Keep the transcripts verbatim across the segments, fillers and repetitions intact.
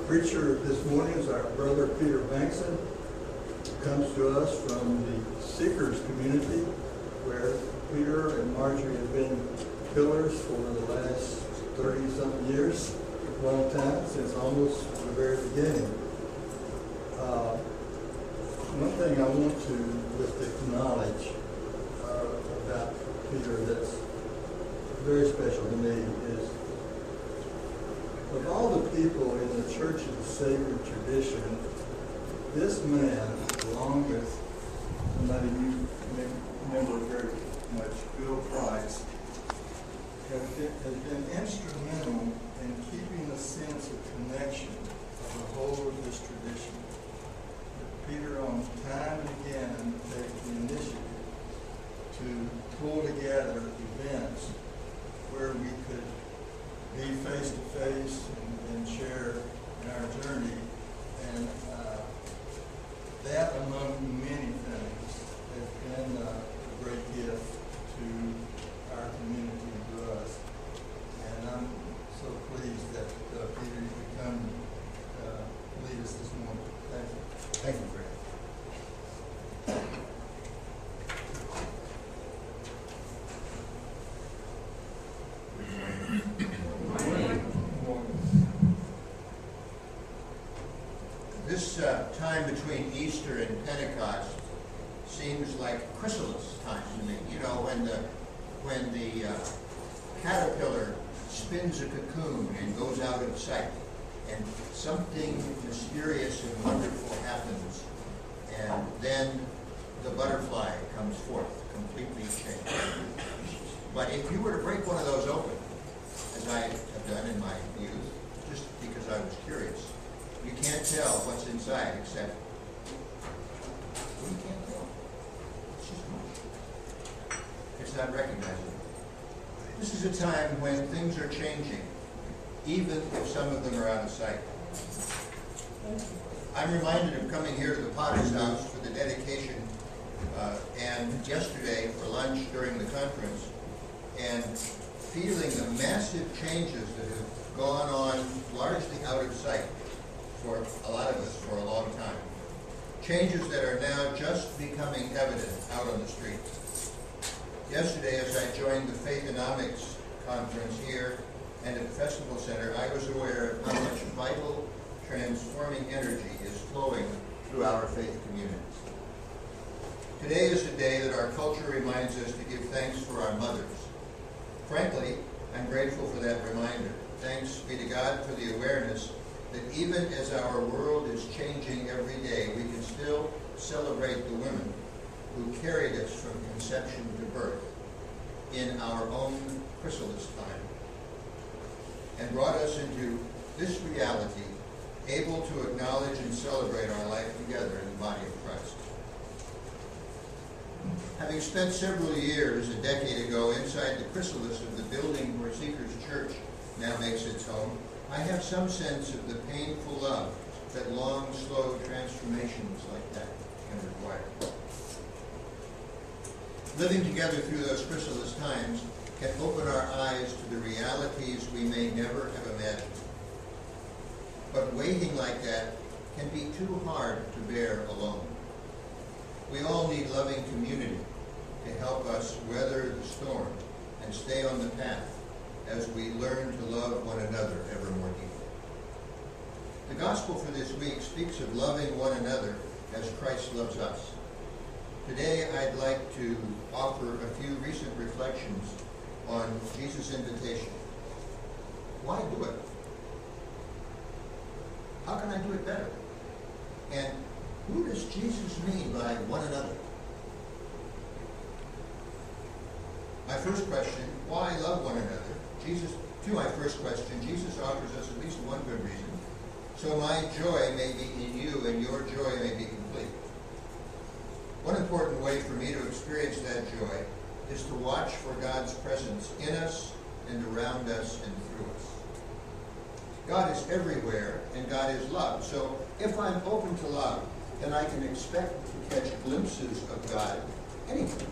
preacher this morning is our brother Peter Bankson, who comes to us from the Seekers community, where Peter and Marjorie have been pillars for the last thirty-something years, a long time, since almost the very beginning. Uh, one thing I want to just acknowledge uh, about Peter that's very special to me is, of all the people in the Church of the Savior tradition, this man, along with somebody you may remember very much, Bill Price, has been, has been instrumental in keeping a sense of connection of the whole of this tradition. Peter, on time and again, takes the initiative to pull together events where we could be face to face and share in our journey, and uh, that, among many things, has been uh, a great gift to our community and to us. And I'm so pleased that uh, Peter, you could come uh, lead us this morning. Thank you. Thank you, Fred. This uh, time between Easter and Pentecost seems like chrysalis time to me. You know, when the when the uh, caterpillar spins a cocoon and goes out of sight, and something mysterious and wonderful happens, and then the butterfly comes forth, completely changed. But if you were to break one of those open, as I have done in my youth, just because I was curious, you can't tell what's inside except, well, you can't tell. It's just mush. It's not recognizable. This is a time when things are changing, even if some of them are out of sight. I'm reminded of coming here to the Potter's House for the dedication uh, and yesterday for lunch during the conference, and feeling the massive changes that have gone on largely out of sight for a lot of us for a long time. Changes that are now just becoming evident out on the streets. Yesterday, as I joined the Faithonomics conference here and at the Festival Center, I was aware of how much vital, transforming energy is flowing through our faith communities. Today is a day that our culture reminds us to give thanks for our mothers. Frankly, I'm grateful for that reminder. Thanks be to God for the awareness that even as our world is changing every day, we can still celebrate the women who carried us from conception to birth in our own chrysalis time and brought us into this reality, able to acknowledge and celebrate our life together in the body of Christ. Having spent several years, a decade ago, inside the chrysalis of the building where Seekers Church now makes its home, I have some sense of the painful love that long, slow transformations like that can require. Living together through those chrysalis times can open our eyes to the realities we may never have imagined. But waiting like that can be too hard to bear alone. We all need loving community to help us weather the storm and stay on the path as we learn to love one another ever more deeply. The gospel for this week speaks of loving one another as Christ loves us. Today I'd like to offer a few recent reflections on Jesus' invitation. Why do it? How can I do it better? And who does Jesus mean by one another? My first question, why love one another? Jesus, to my first question, Jesus offers us at least one good reason. So my joy may be in you and your joy may be complete. One important way for me to experience that joy is to watch for God's presence in us and around us and through us. God is everywhere and God is love. So if I'm open to love, then I can expect to catch glimpses of God anywhere.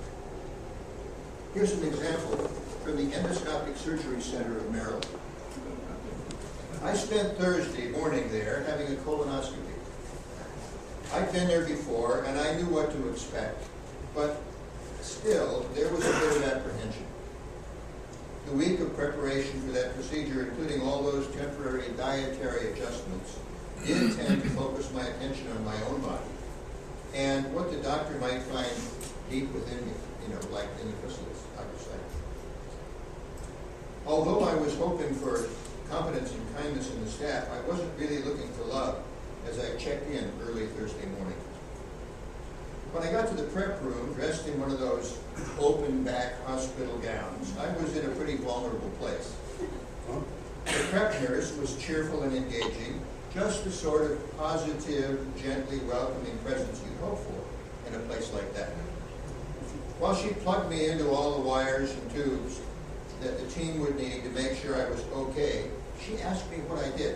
Here's an example from the Endoscopic Surgery Center of Maryland. I spent Thursday morning there having a colonoscopy. I'd been there before, and I knew what to expect, but still, there was a bit of apprehension. The week of preparation for that procedure, including all those temporary dietary adjustments, did tend to focus my attention on my own body and what the doctor might find deep within me, you know, like in the chrysalis, I would say. Although I was hoping for competence and kindness in the staff, I wasn't really looking for love as I checked in early Thursday morning. When I got to the prep room, dressed in one of those open-back hospital gowns, I was in a pretty vulnerable place. The prep nurse was cheerful and engaging, just the sort of positive, gently welcoming presence you'd hope for in a place like that. While she plugged me into all the wires and tubes that the team would need to make sure I was okay, she asked me what I did.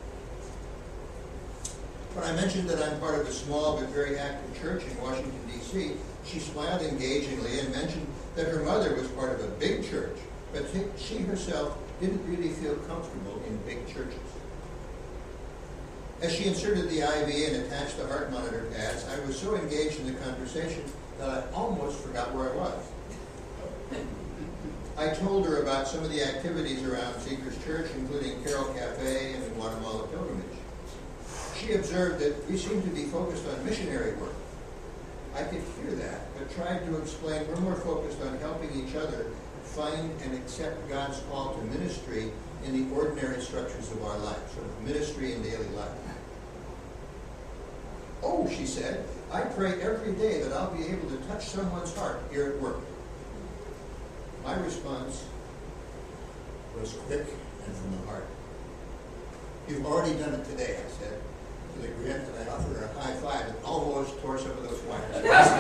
When I mentioned that I'm part of a small but very active church in Washington, D C, she smiled engagingly and mentioned that her mother was part of a big church, but she herself didn't really feel comfortable in big churches. As she inserted the I V and attached the heart monitor pads, I was so engaged in the conversation that I almost forgot where I was. I told her about some of the activities around Seekers Church, including Carol Cafe and the Guatemala Pilgrimage. She observed that we seemed to be focused on missionary work. I could hear that, but tried to explain we're more focused on helping each other find and accept God's call to ministry in the ordinary structures of our lives, sort of ministry in daily life. Oh, she said, I pray every day that I'll be able to touch someone's heart here at work. My response was quick and from the heart. You've already done it today, I said, with a grin, and I offered her a high five that almost tore some of those wires.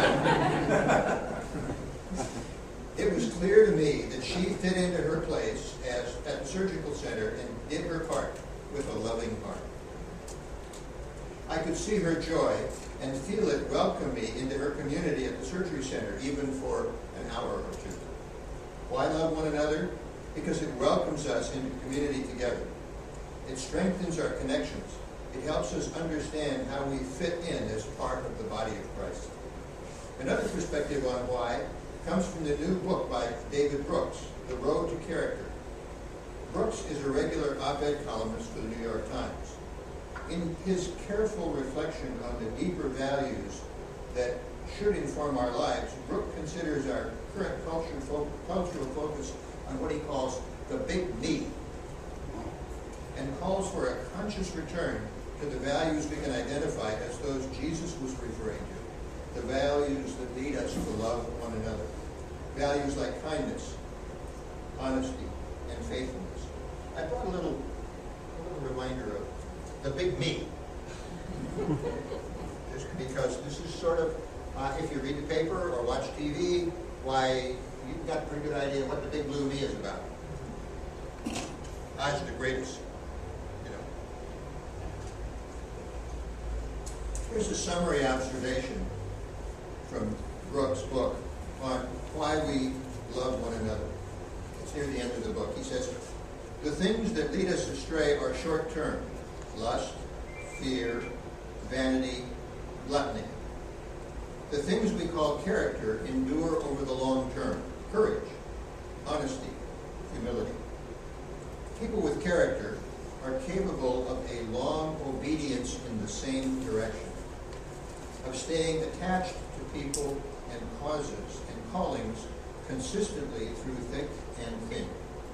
It was clear to me that she fit into her place as at the surgical center and did her part with a loving heart. I could see her joy and feel it welcome me into her community at the surgery center, even for an hour or two. Why love one another? Because it welcomes us into community together. It strengthens our connections. It helps us understand how we fit in as part of the body of Christ. Another perspective on why comes from the new book by David Brooks, The Road to Character. Brooks is a regular op-ed columnist for the New York Times. In his careful reflection on the deeper values that should inform our lives, Brooks considers our current culture fo- cultural focus on what he calls the big me, and calls for a conscious return to the values we can identify as those Jesus was referring to, the values that lead us to love one another, values like kindness, honesty, and faithfulness. I brought a little, a little reminder of the big me, just because this is sort of, uh, if you read the paper or watch T V, why, you've got a pretty good idea what the big blue me is about. God's the greatest. Here's a summary observation from Brooks' book on why we love one another. It's near the end of the book. He says, the things that lead us astray are short-term: lust, fear, vanity, gluttony. The things we call character endure over the long term: courage, honesty, humility. People with character are capable of a long obedience in the same direction, of staying attached to people and causes and callings consistently through thick and thin.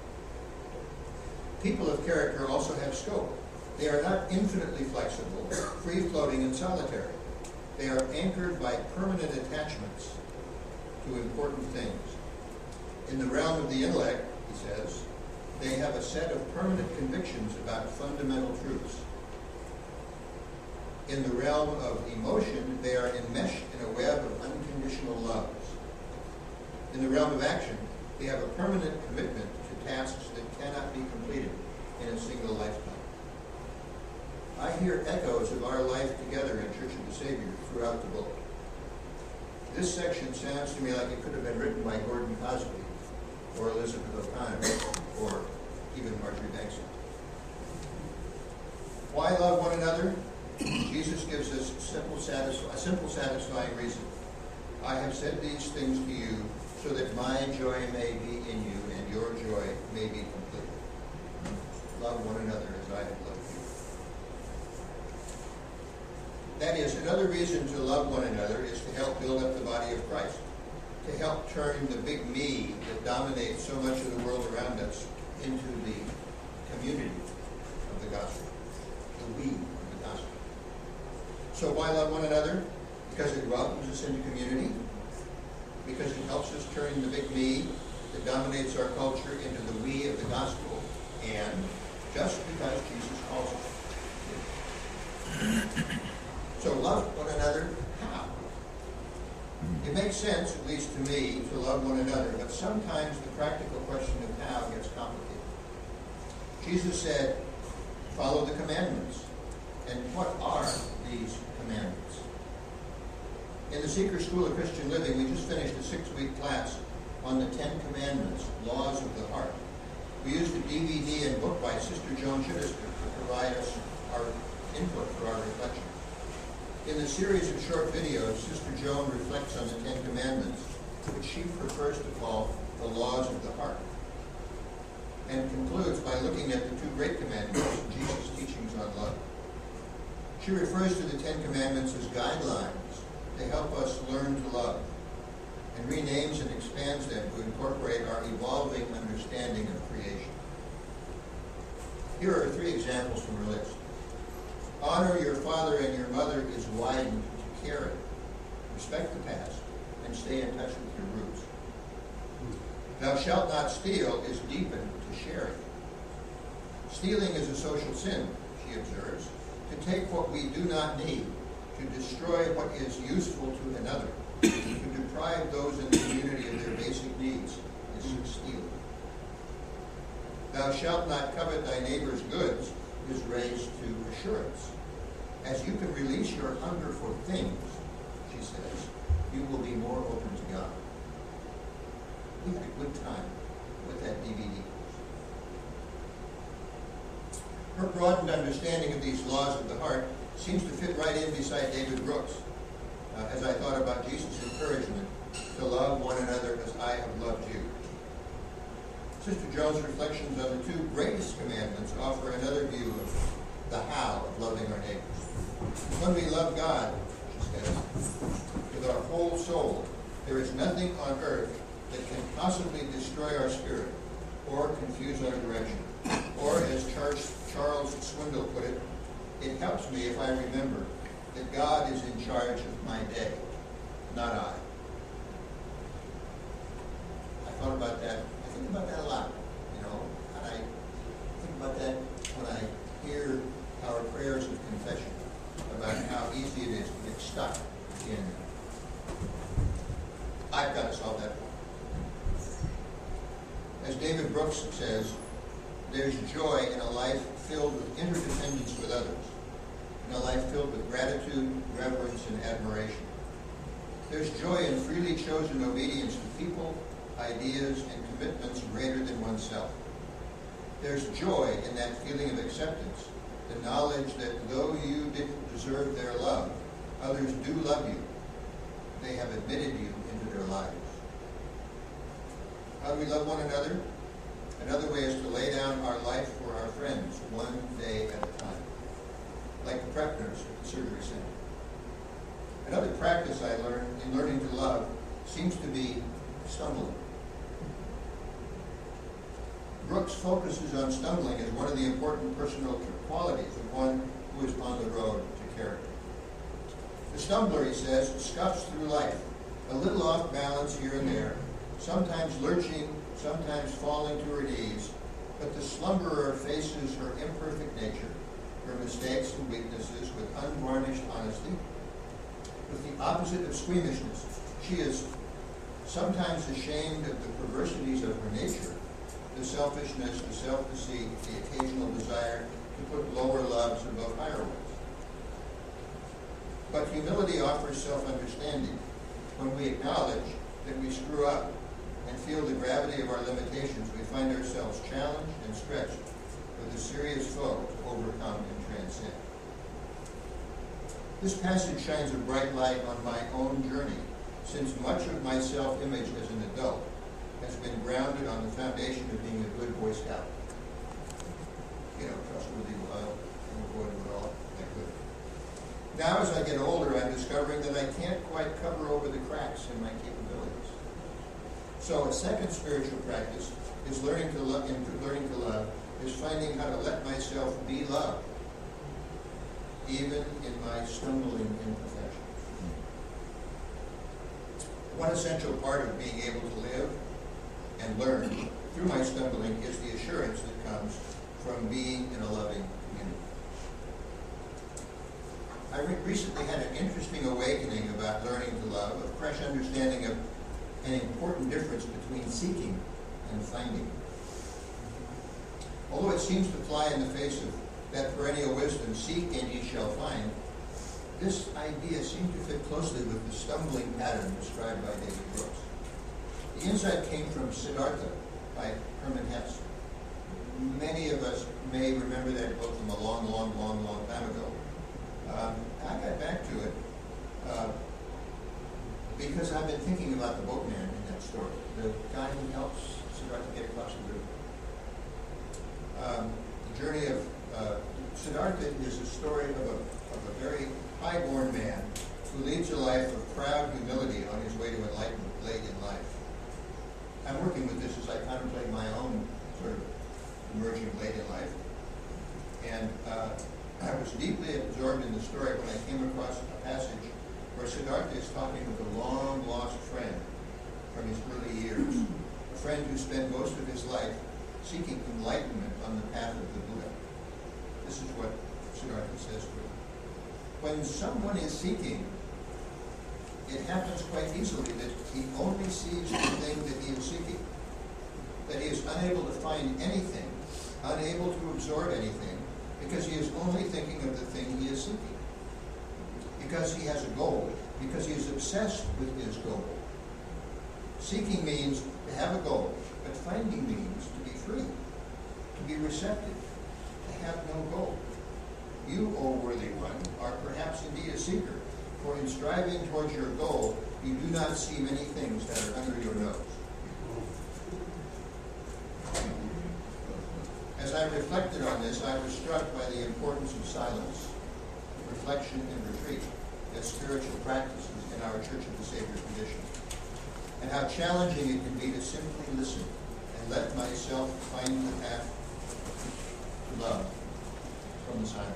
People of character also have scope. They are not infinitely flexible, free-floating, and solitary. They are anchored by permanent attachments to important things. In the realm of the intellect, he says, they have a set of permanent convictions about fundamental truths. In the realm of emotion, they are enmeshed in a web of unconditional loves. In the realm of action, they have a permanent commitment to tasks that cannot be completed in a single lifetime. I hear echoes of our life together in Church of the Savior throughout the book. This section sounds to me like it could have been written by Gordon Cosby, or Elizabeth O'Connor, or even Marjorie Bankson. why love one another? Jesus gives us simple, satisfi- a simple, satisfying reason. I have said these things to you so that my joy may be in you and your joy may be complete. Love one another as I have loved you. That is, another reason to love one another is to help build up the body of Christ, to help turn the big me that dominates so much of the world around us into the community of the gospel, the we of the gospel. So why love one another? Because it welcomes us into community, because it helps us turn the big me that dominates our culture into the we of the gospel, and just because Jesus calls it. So love one another, how? It makes sense, at least to me, to love one another, but sometimes the practical question of how gets complicated. Jesus said, follow the commandments. And what are these commandments? In the Seeker School of Christian Living, we just finished a six-week class on the Ten Commandments, Laws of the Heart. We used a D V D and book by Sister Joan Chittister to provide us our input for our reflection. In the series of short videos, Sister Joan reflects on the Ten Commandments, which she prefers to call the laws of the heart, and concludes by looking at the two great commandments in Jesus' teachings on love. She refers to the Ten Commandments as guidelines to help us learn to love, and renames and expands them to incorporate our evolving understanding of creation. Here are three examples from her list. Honor your father and your mother is widened to care it. Respect the past and stay in touch with your roots. Thou shalt not steal is deepened to sharing. Stealing is a social sin, she observes, to take what we do not need, to destroy what is useful to another, to deprive those in the community of their basic needs is stealing. Thou shalt not covet thy neighbor's goods is raised to assurance. As you can release your hunger for things, she says, you will be more open to God. We had a good time with that D V D. Her broadened understanding of these laws of the heart seems to fit right in beside David Brooks, uh, as I thought about Jesus' encouragement to love one another as I have loved you. Sister Joan's reflections on the two greatest commandments offer another view of the how of loving our neighbors. When we love God, she says, with our whole soul, there is nothing on earth that can possibly destroy our spirit or confuse our direction. Or, as Charles, Charles Swindoll put it, it helps me if I remember that God is in charge of my day, not I. I thought about that. I think about that a lot, you know, and I think about that when I hear our prayers of confession about how easy it is to get stuck in, I've got to solve that problem. As David Brooks says, there's joy in a life filled with interdependence with others, in a life filled with gratitude, reverence, and admiration. There's joy in freely chosen obedience to people, ideas, and commitments greater than oneself. There's joy in that feeling of acceptance, the knowledge that though you didn't deserve their love, others do love you. They have admitted you into their lives. How do we love one another? Another way is to lay down our life for our friends, one day at a time, like the prep nurse at the surgery center. Another practice I learned in learning to love seems to be stumbling. Brooks focuses on stumbling as one of the important personal qualities of one who is on the road to character. The stumbler, he says, scuffs through life, a little off balance here and there, sometimes lurching, sometimes falling to her knees, but the slumberer faces her imperfect nature, her mistakes and weaknesses with unvarnished honesty. With the opposite of squeamishness, she is sometimes ashamed of the perversities of her nature, the selfishness, the self-deceit, the occasional desire to put lower loves above higher ones. But humility offers self-understanding when we acknowledge that we screw up and feel the gravity of our limitations. We find ourselves challenged and stretched with a serious foe to overcome and transcend. This passage shines a bright light on my own journey, since much of my self-image as an adult has been grounded on the foundation of being a good Boy Scout. You know, trustworthy, loyal, and avoiding it all, that good. Now, as I get older, I'm discovering that I can't quite cover over the cracks in my capabilities. So a second spiritual practice is learning to love, and learning to love is finding how to let myself be loved, even in my stumbling imperfections. One essential part of being able to live and learn through my stumbling is the assurance that comes from being in a loving community. I re- recently had an interesting awakening about learning to love, a fresh understanding of an important difference between seeking and finding. Although it seems to fly in the face of that perennial wisdom, seek and ye shall find, this idea seemed to fit closely with the stumbling pattern described by David Brooks. The insight came from Siddhartha by Hermann Hesse. Many of us may remember that book from a long, long, long, long time ago. Um, I got back to it uh, because I've been thinking about the boatman in that story, the guy who helps Siddhartha get across the river. Um, the journey of uh, Siddhartha is a story of a, of a very high-born man who leads a life of proud humility on his way to enlightenment late in life. I'm working with this as I contemplate my own sort of emerging late in life. And uh, I was deeply absorbed in the story when I came across a passage where Siddhartha is talking with a long-lost friend from his early years, a friend who spent most of his life seeking enlightenment on the path of the Buddha. This is what Siddhartha says to him. When someone is seeking, it happens quite easily that he only sees the thing that he is seeking, that he is unable to find anything, unable to absorb anything, because he is only thinking of the thing he is seeking. Because he has a goal, because he is obsessed with his goal. Seeking means to have a goal, but finding means to be free, to be receptive, to have no goal. You, O worthy one, are perhaps indeed a seeker, for in striving towards your goal, you do not see many things that are under your nose. As I reflected on this, I was struck by the importance of silence, reflection, and retreat as spiritual practices in our Church of the Savior tradition, and how challenging it can be to simply listen and let myself find the path to love from the silence.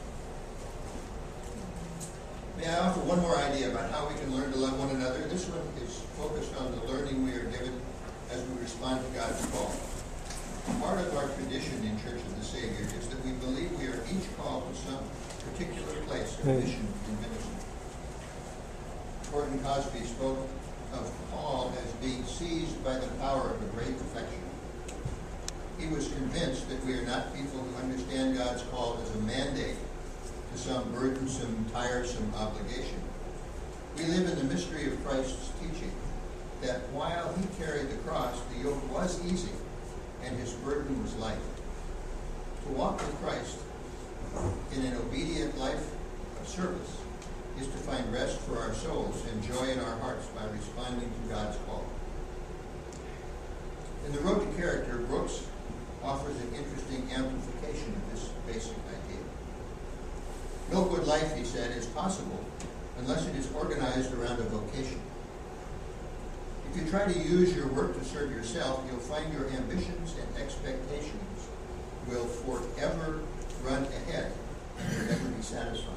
May I offer one more idea about how we can learn to love one another? This one is focused on the learning we are given as we respond to God's call. Part of our tradition in Church of the Savior is that we believe we are each called to some particular place of mission and ministry. Gordon Cosby spoke of Paul as being seized by the power of a great affection. He was convinced that we are not people who understand God's call as a mandate to some burdensome, tiresome obligation. We live in the mystery of Christ's teaching, that while he carried the cross, the yoke was easy, and his burden was light. To walk with Christ in an obedient life of service is to find rest for our souls and joy in our hearts by responding to God's call. In The Road to Character, Brooks offers an interesting amplification of this basic idea. Milkwood life, he said, is possible unless it is organized around a vocation. If you try to use your work to serve yourself, you'll find your ambitions and expectations will forever run ahead and you'll never be satisfied.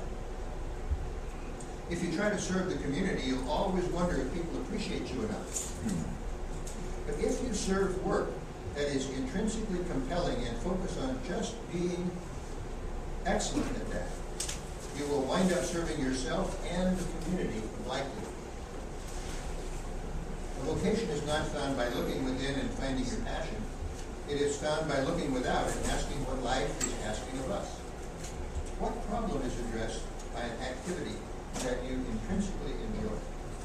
If you try to serve the community, you'll always wonder if people appreciate you enough. But if you serve work that is intrinsically compelling and focus on just being excellent at that, you will wind up serving yourself and the community likely. A vocation is not found by looking within and finding your passion. It is found by looking without and asking what life is asking of us. What problem is addressed by an activity that you intrinsically enjoy?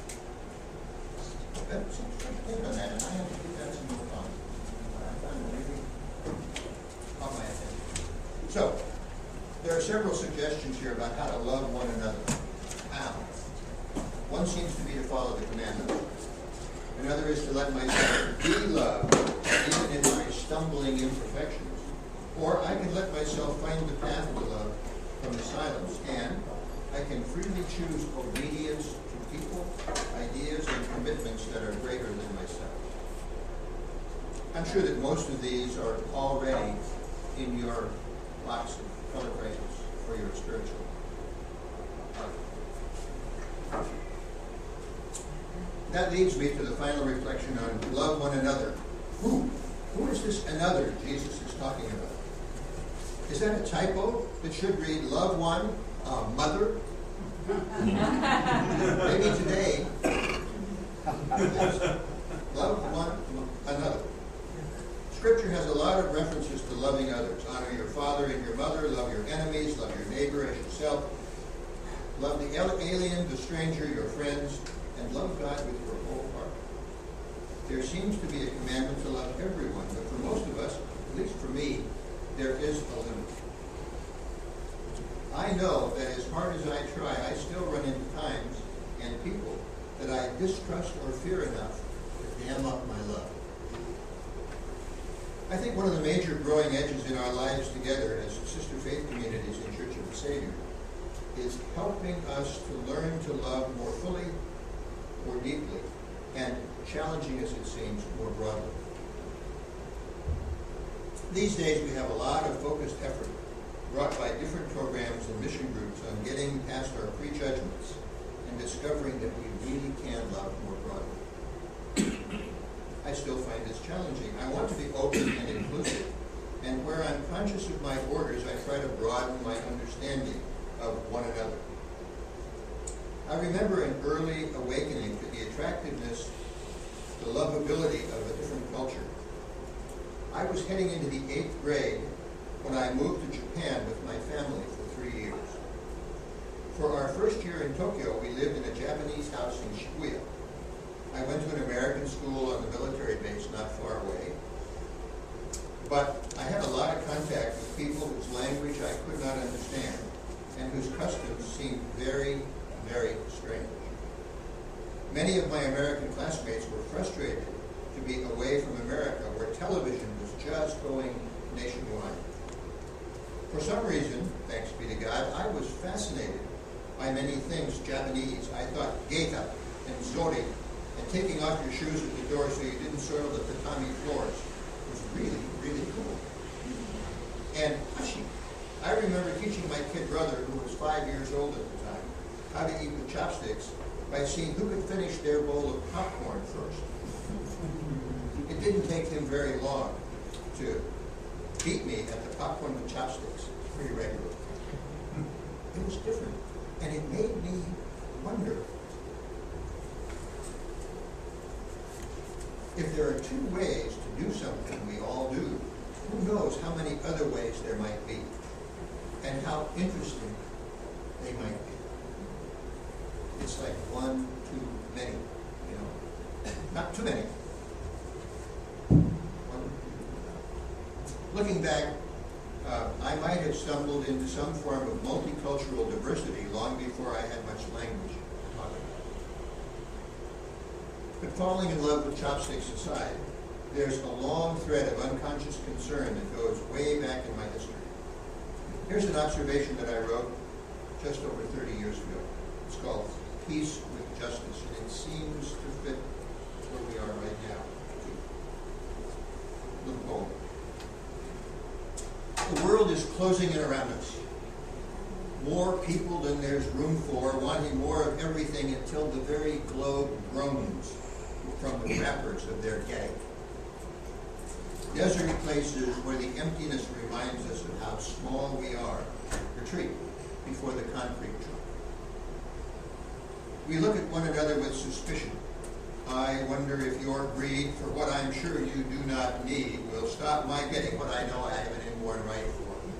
That's some take on that, and I have to keep that some more thought. I found it really caught my attention. So, there are several suggestions here about how to love one another. How? One seems to be to follow the commandments. Another is to let myself be loved, even in my stumbling imperfections. Or I can let myself find the path to love from the silence, and I can freely choose obedience to people, ideas, and commitments that are greater than myself. I'm sure that most of these are already in your box of color phrases for your spiritual art. That leads me to the final reflection on love one another. Who? Who is this another Jesus is talking about? Is that a typo that should read love one, uh, mother? Maybe today. Yes. Love one another. Scripture has a lot of references to loving others. Honor your father and your mother. Love your enemies. Love your neighbor as yourself. Love the alien, the stranger, your friends, and love God with your whole heart. There seems to be a commandment to love everyone, but for most of us, at least for me, there is a limit. I know that as hard as I try, I still run into times and people that I distrust or fear enough to dam up my love. I think one of the major growing edges in our lives together as sister faith communities in Church of the Savior is helping us to learn to love more fully, more deeply, and challenging us, it seems, more broadly. These days we have a lot of focused effort brought by different programs and mission groups on getting past our prejudgments and discovering that we really can love more broadly. I still find this challenging. I want to be open and inclusive, and where I'm conscious of my borders, I try to broaden my understanding of one another. I remember an early awakening to the attractiveness, the lovability of a different culture. I was heading into the eighth grade when I moved to Japan with my family for three years. For our first year in Tokyo, we lived in a Japanese house in Shibuya. I went to an American school on the military base not far away. But I had a lot of contact with people whose language I could not understand and whose customs seemed very, very strange. Many of my American classmates were frustrated to be away from America, where television was just going nationwide. For some reason, thanks be to God, I was fascinated by many things Japanese. I thought geita and zori and taking off your shoes at the door so you didn't soil the tatami floors was really, really cool. And hashi. I remember teaching my kid brother, who was five years old at the time, how to eat with chopsticks by seeing who could finish their bowl of popcorn first. It didn't take him very long to beat me at the popcorn with chopsticks pretty regularly. It was different, and it made me wonder if there are two ways to do something we all do, who knows how many other ways there might be, and how interesting they might be. It's like one too many, you know, not too many. One. Looking back, uh, I might have stumbled into some form of multicultural diversity long before I had much language to talk about. But falling in love with chopsticks aside, there's a long thread of unconscious concern that goes way back in my history. Here's an observation that I wrote just over thirty years ago. It's called Peace with Justice, and it seems to fit where we are right now. Little poem. The world is closing in around us. More people than there's room for, wanting more of everything until the very globe groans from the wrappers of their getting. Deserty places where the emptiness reminds us of how small we are retreat before the concrete truck. We look at one another with suspicion. I wonder if your greed for what I'm sure you do not need will stop my getting what I know I have an inborn right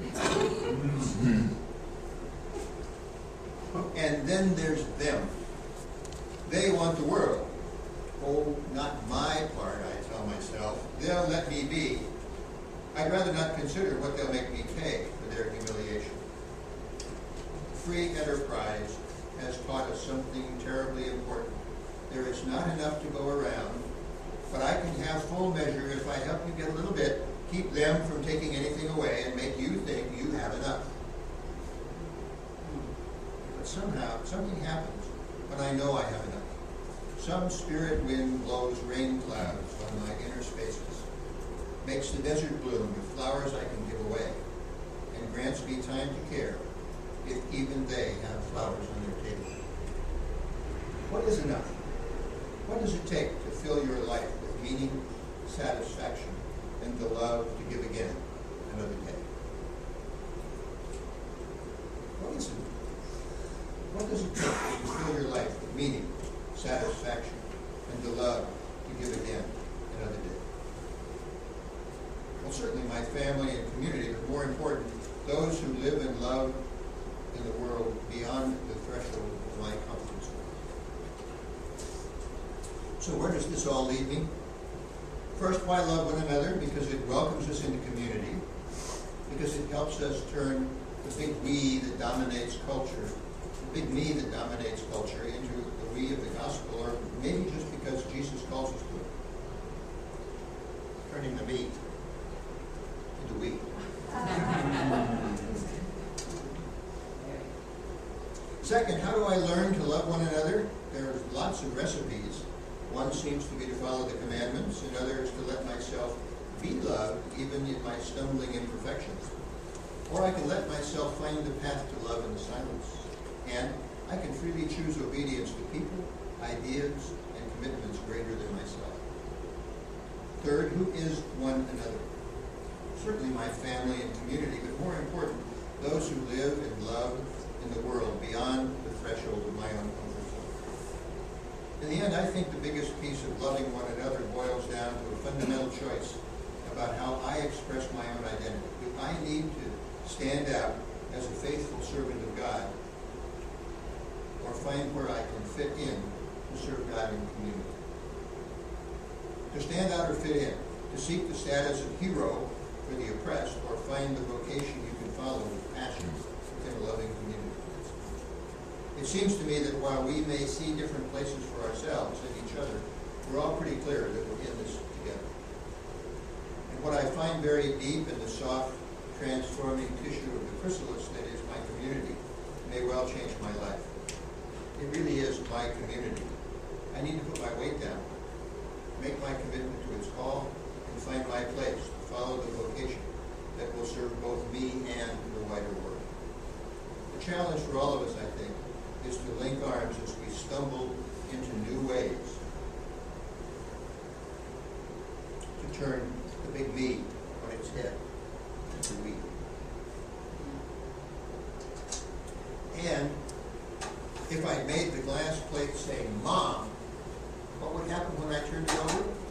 for. And then there's them. They want the world. Oh, not my part, I tell myself. They'll let me be. I'd rather not consider what they'll make me pay for their humiliation. Free enterprise has taught us something terribly important. There is not enough to go around, but I can have full measure if I help you get a little bit, keep them from taking anything away, and make you think you have enough. But somehow, something happens when I know I have enough. Some spirit wind blows rain clouds on my inner spaces, makes the desert bloom with flowers I can give away, and grants me time to care if even they have flowers on their table. What is enough? What does it take to fill your life with meaning, satisfaction, and the love to give again another day? What is it? What does it take to fill your life with meaning, satisfaction, and the love to give again another day? Well, certainly my family and community, but more important, those who live and love in the world beyond the threshold of my comfort zone. So where does this all lead me? First, why love one another? Because it welcomes us into community, because it helps us turn the big we that dominates culture, the big me that dominates culture, into the we of the gospel, or maybe just because Jesus calls us to it. Turning the me into we. Second, how do I learn to love one another? There are lots of recipes. One seems to be to follow the commandments, and another is to let myself be loved, even in my stumbling imperfections. Or I can let myself find the path to love in the silence. And I can freely choose obedience to people, ideas, and commitments greater than myself. Third, who is one another? Certainly my family and community, but more important, those who live and love in the world beyond the threshold of my own comfort zone. In the end, I think the biggest piece of loving one another boils down to a fundamental choice about how I express my own identity. Do I need to stand out as a faithful servant of God, or find where I can fit in to serve God in community? To stand out or fit in, to seek the status of hero for the oppressed, or find the vocation you can follow with passion within a loving community. It seems to me that while we may see different places for ourselves and each other, we're all pretty clear that we're in this together. And what I find very deep in the soft, transforming tissue of the chrysalis that is my community may well change my life. It really is my community. I need to put my weight down, make my commitment to its call, and find my place to follow the vocation that will serve both me and the wider world. The challenge for all of us, I think, is to link arms as we stumble into new ways to turn the big me on its head into we. And if I made the glass plate say Mom, what would happen when I turned it over?